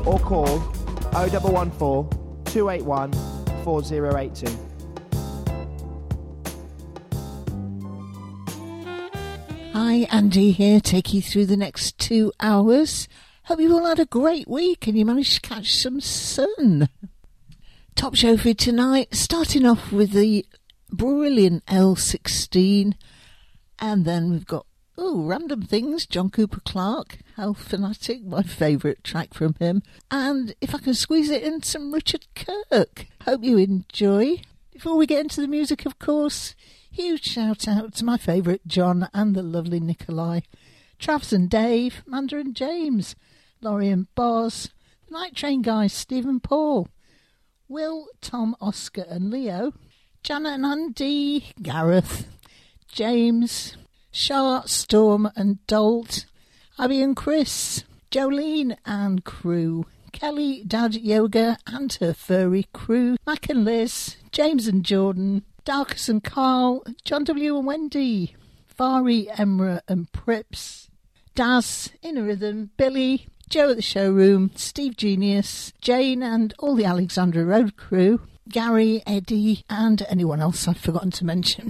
or call 0114 281 4082. Hi, Andy here, take you through the next 2 hours. Hope you all had a great week and you managed to catch some sun. Top show for tonight, starting off with the brilliant L16, and then we've got random things, John Cooper Clarke, Health Fanatic, my favourite track from him, and if I can squeeze it in, some Richard Kirk. Hope you enjoy. Before we get into the music, of course, huge shout out to my favourite John and the lovely Nikolai, Travis and Dave, Manda and James, Laurie and Boz, the Night Train guys, Stephen Paul, Will, Tom, Oscar and Leo, Janet and Andy, Gareth, James, Charlotte, Storm and Dolt, Abby and Chris, Jolene and crew, Kelly, Dad Yoga and her furry crew, Mac and Liz, James and Jordan, Darkus and Carl, John W and Wendy, Fari, Emra and Prips, Daz, Inner Rhythm, Billy, Joe at the Showroom, Steve Genius, Jane and all the Alexandra Road crew, Gary, Eddie and anyone else I've forgotten to mention.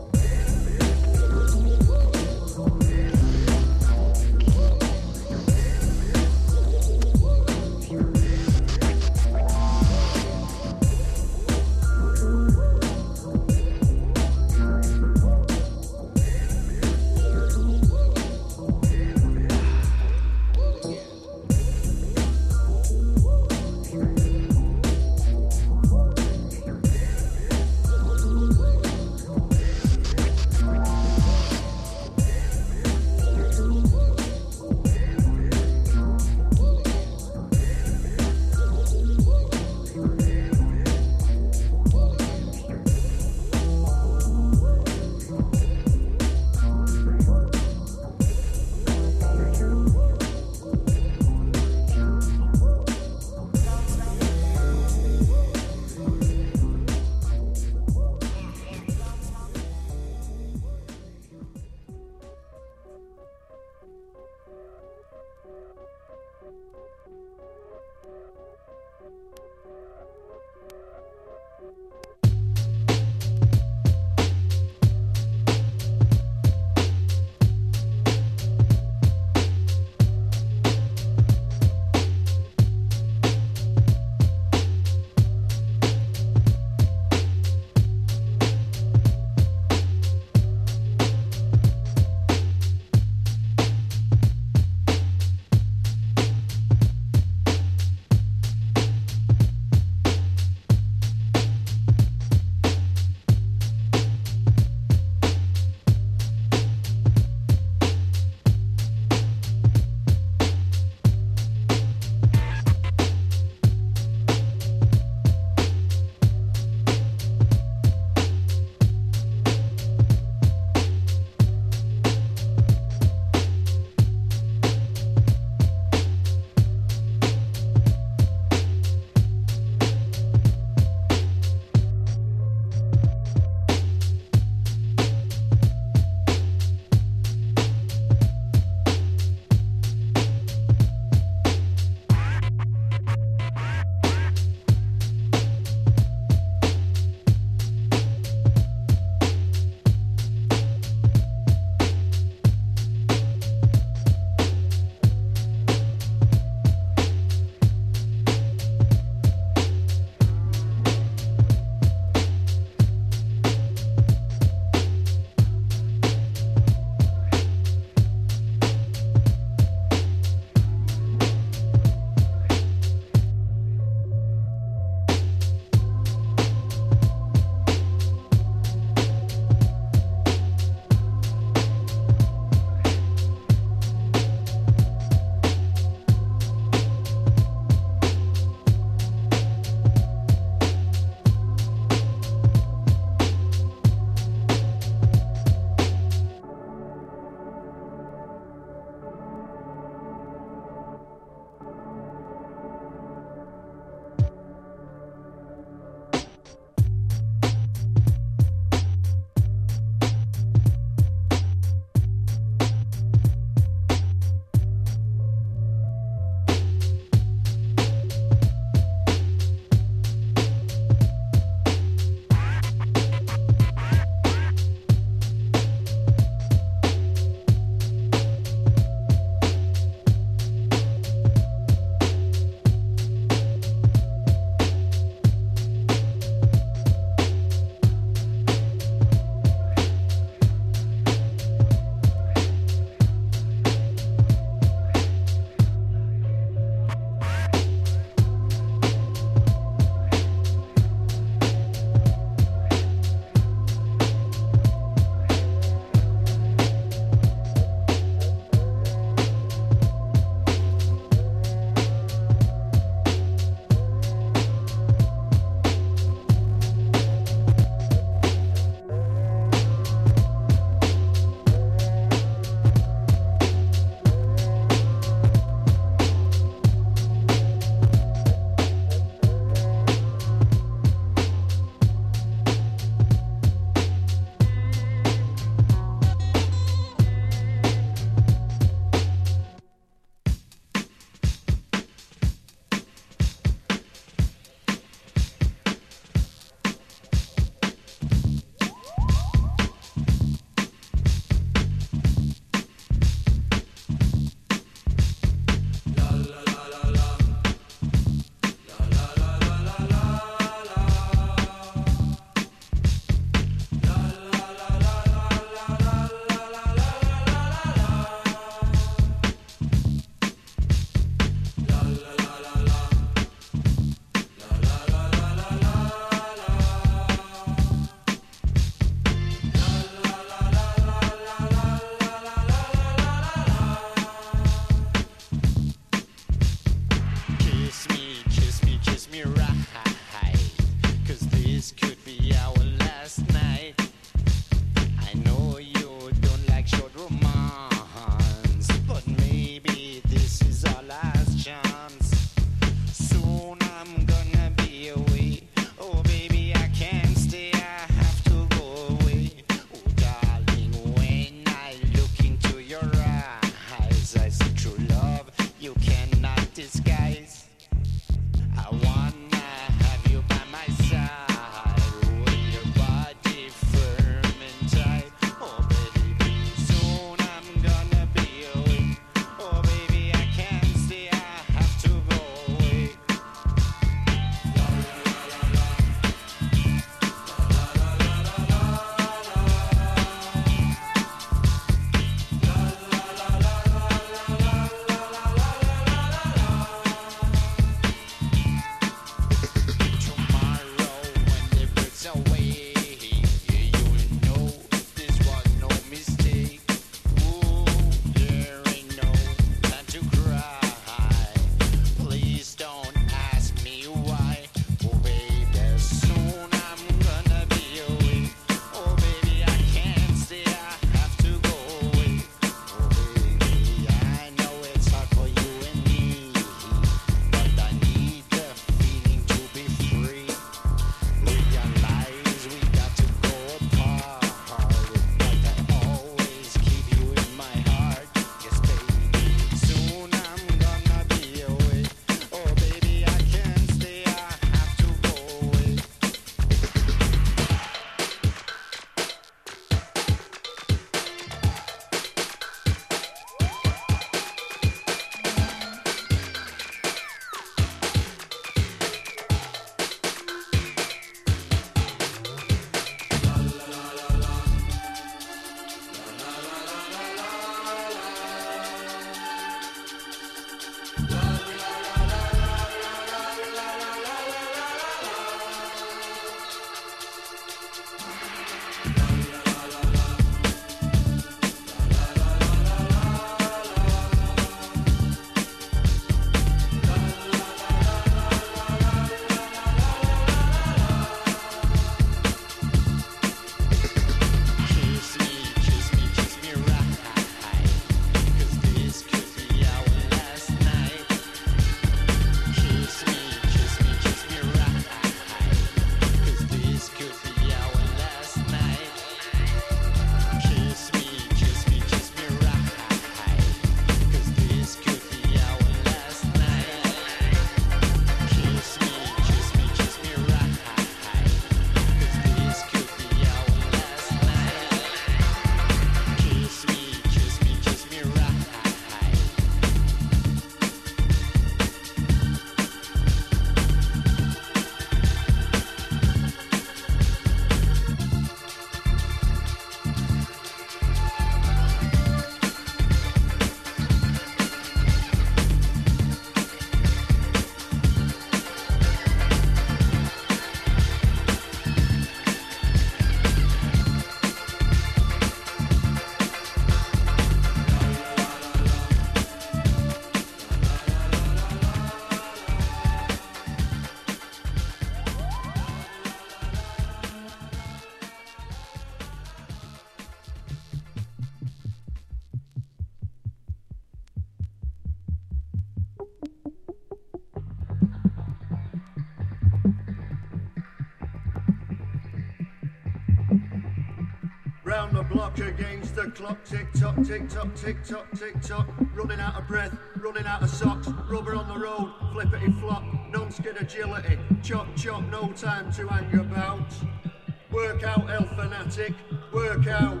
round the block against the clock. Tick tock, tick tock, tick tock, tick tock. Running out of breath, running out of socks. Rubber on the road, flippity flop. Non-skid agility, chop chop, no time to hang about. Work out, elf fanatic, work out.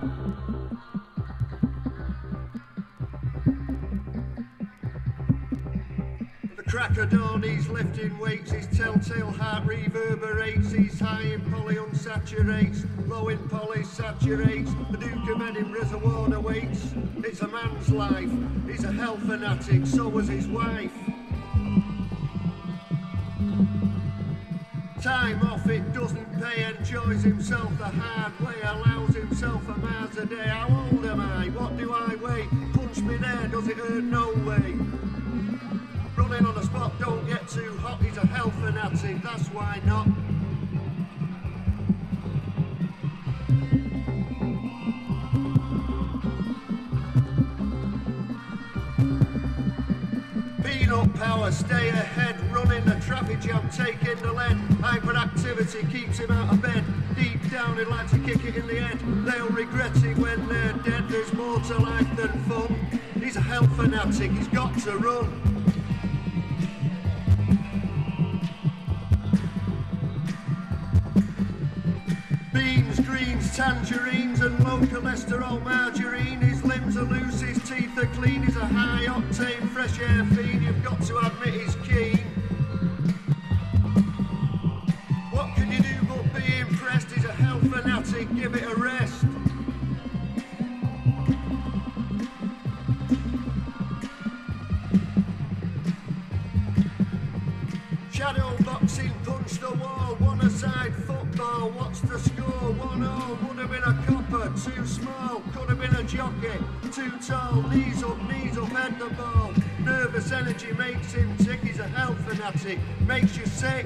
Crack of dawn, he's lifting weights, his telltale heart reverberates, he's high in poly unsaturates, low in poly saturates, the Duke of Edinburgh's award awaits. It's a man's life, he's a health fanatic, so was his wife. Time off, it doesn't pay, enjoys himself the hard way, allows himself a miles a day. How old am I? What do I weigh? Punch me there, does it hurt? No way. Running on the spot, don't get too hot, he's a health fanatic, that's why not. Peanut power, stay ahead, running the traffic jam, taking the lead. Hyperactivity keeps him out of bed, deep down he'd like to kick it in the head. They'll regret it when they're dead, there's more to life than fun. He's a health fanatic, he's got to run. Beans, greens, tangerines and low cholesterol margarine. His limbs are loose, his teeth are clean. He's a high octane fresh air fiend. You've got to admit he's keen. What can you do but be impressed? He's a health fanatic, give it a rest. Shadow boxing, punch the wall, one aside football, what's the score? 1-0, would have been a copper, too small, could have been a jockey, too tall, knees up, head the ball. Nervous energy makes him tick, he's a health fanatic, makes you sick.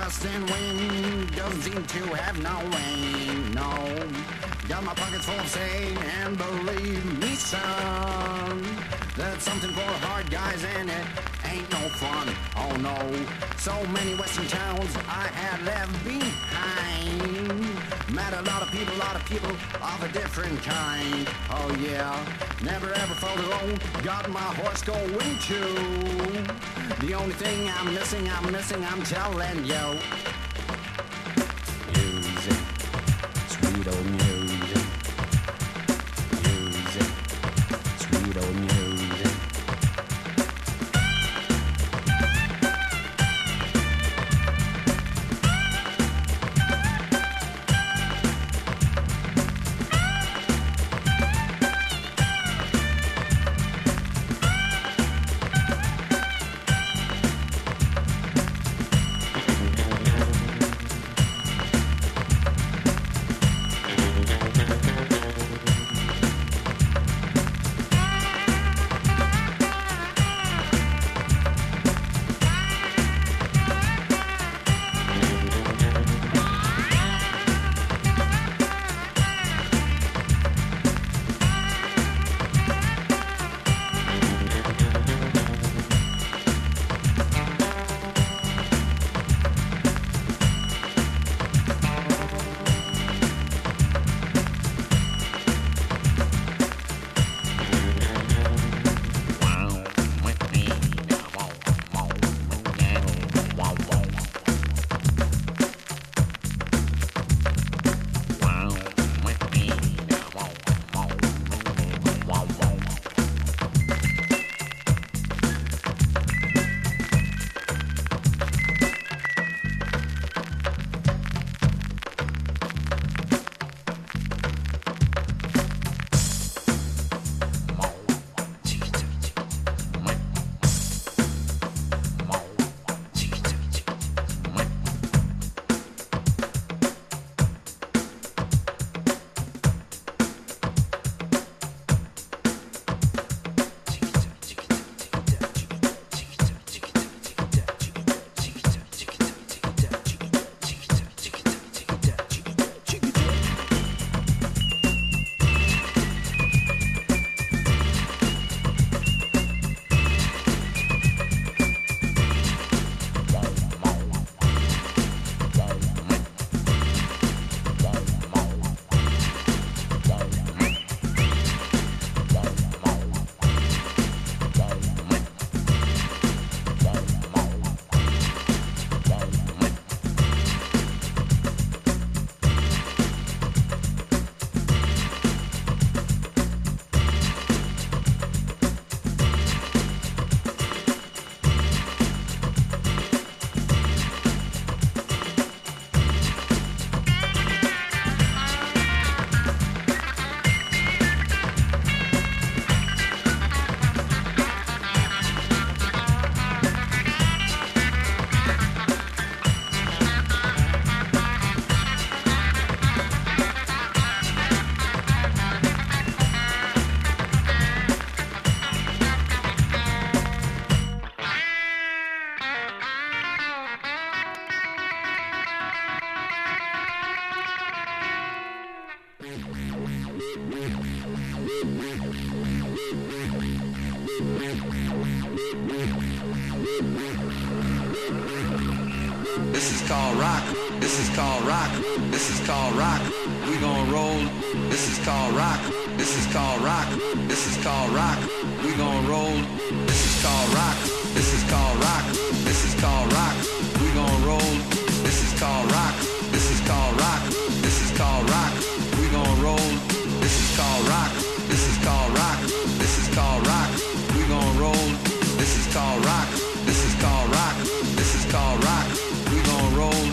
trust in wind, doesn't seem to have no rain, no. Got my pockets full of sand, and believe me, son, that's something for hard guys, and it ain't no fun, oh no. So many western towns I had left behind. Met a lot of people of a different kind, oh yeah. Never ever felt alone, got my horse going too. The only thing I'm missing, I'm telling you. Music, sweet old music. Music, sweet old music. This is called rock. This is called rock. This is called rock. We gon' roll. This is called rock. This is called rock. This is called rock. We gon' roll. This is called rock. This is called rock. This is called rock. We gon' roll. This is called rock. This is called rock. This is called rock. We gon' roll. This is called rock. This is called rock. This is called rock. We gon' roll. This is called rock. This is called rock. This is called rock. We gon' roll.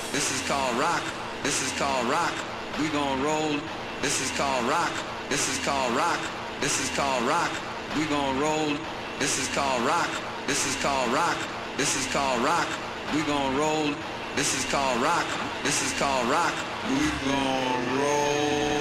This is called rock. This is called rock. We gon' roll. This is called rock. This is called rock. This is called rock. We gon' roll. This is called rock. This is called rock. This is called rock. We gon' roll. This is called rock. This is called rock. We gon' roll.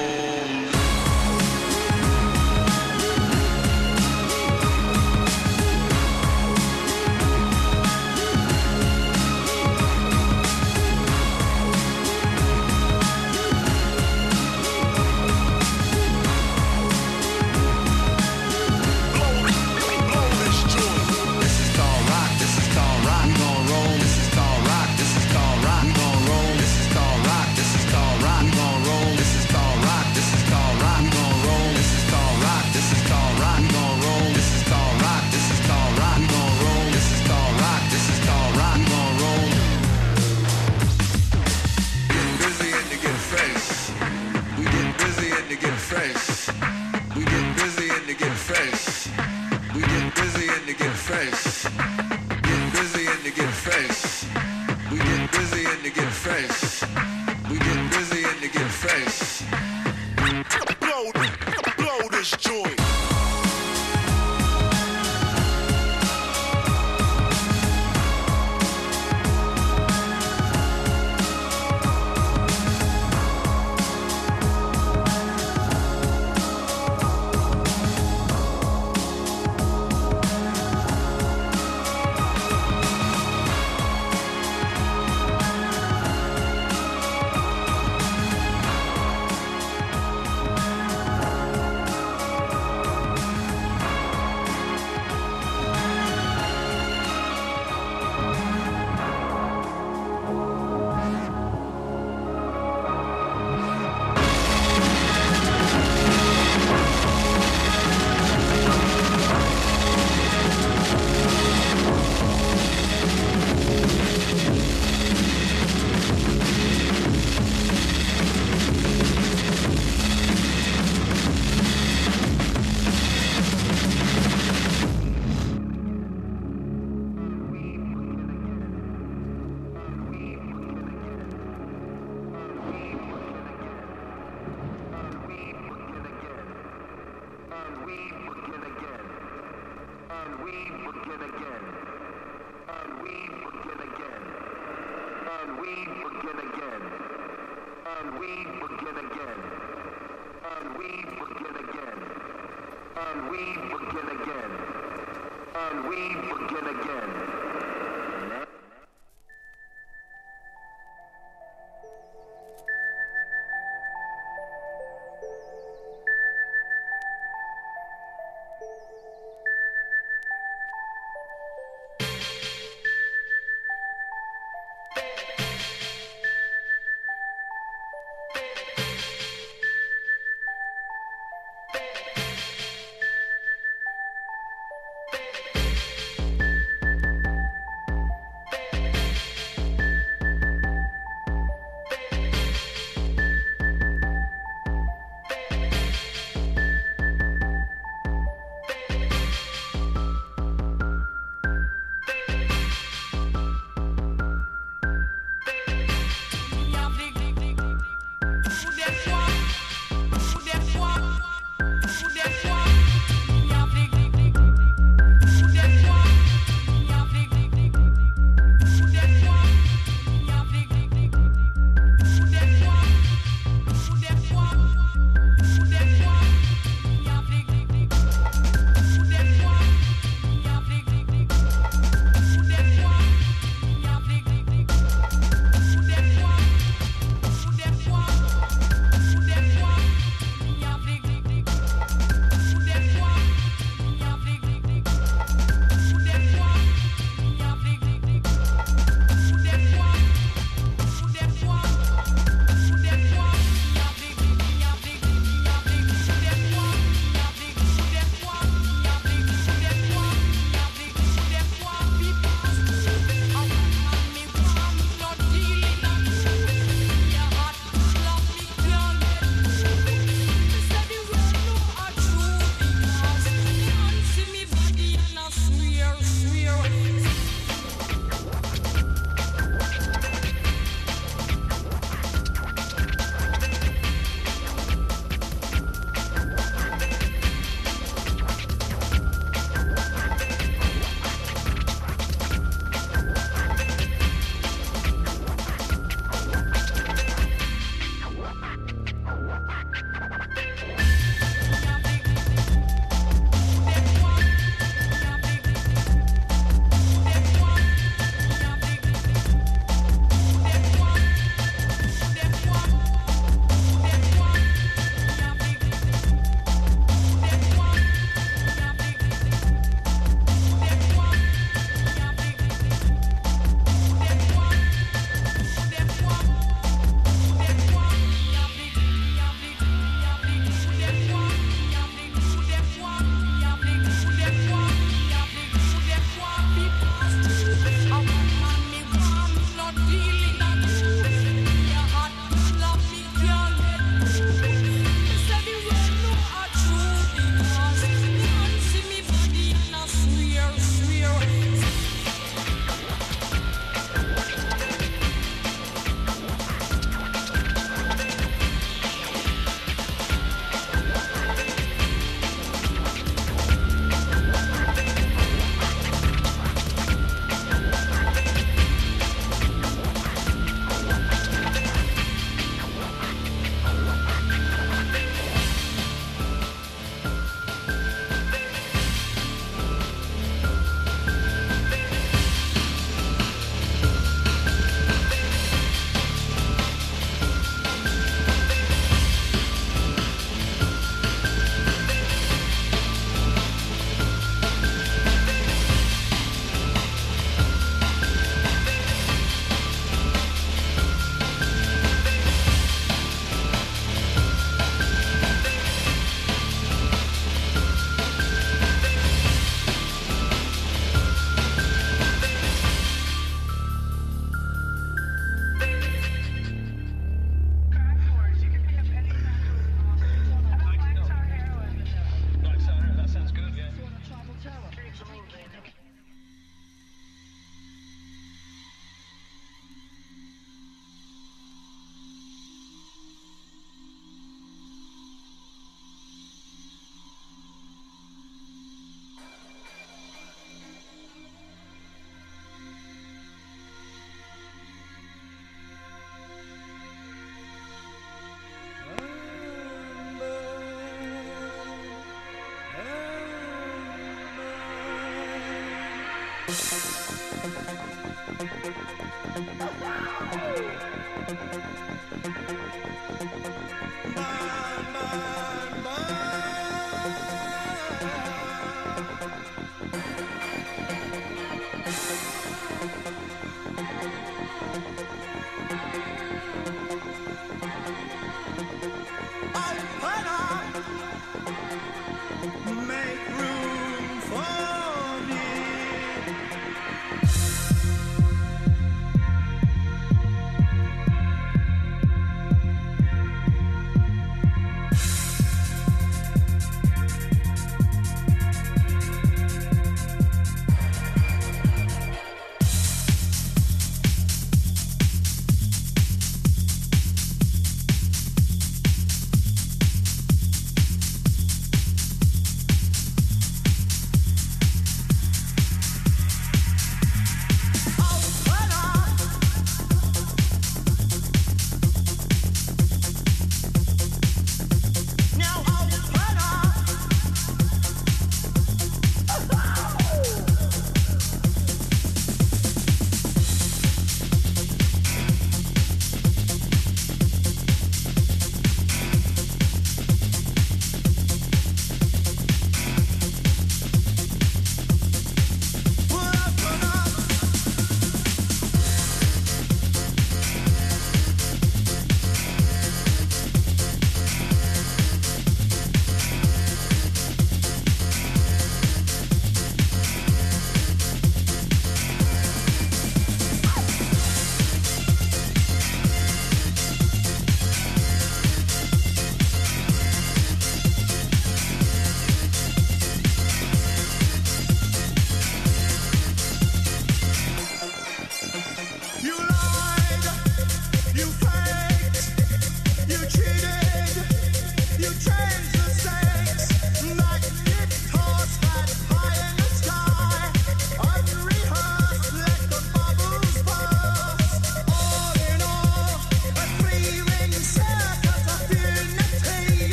Make room for me.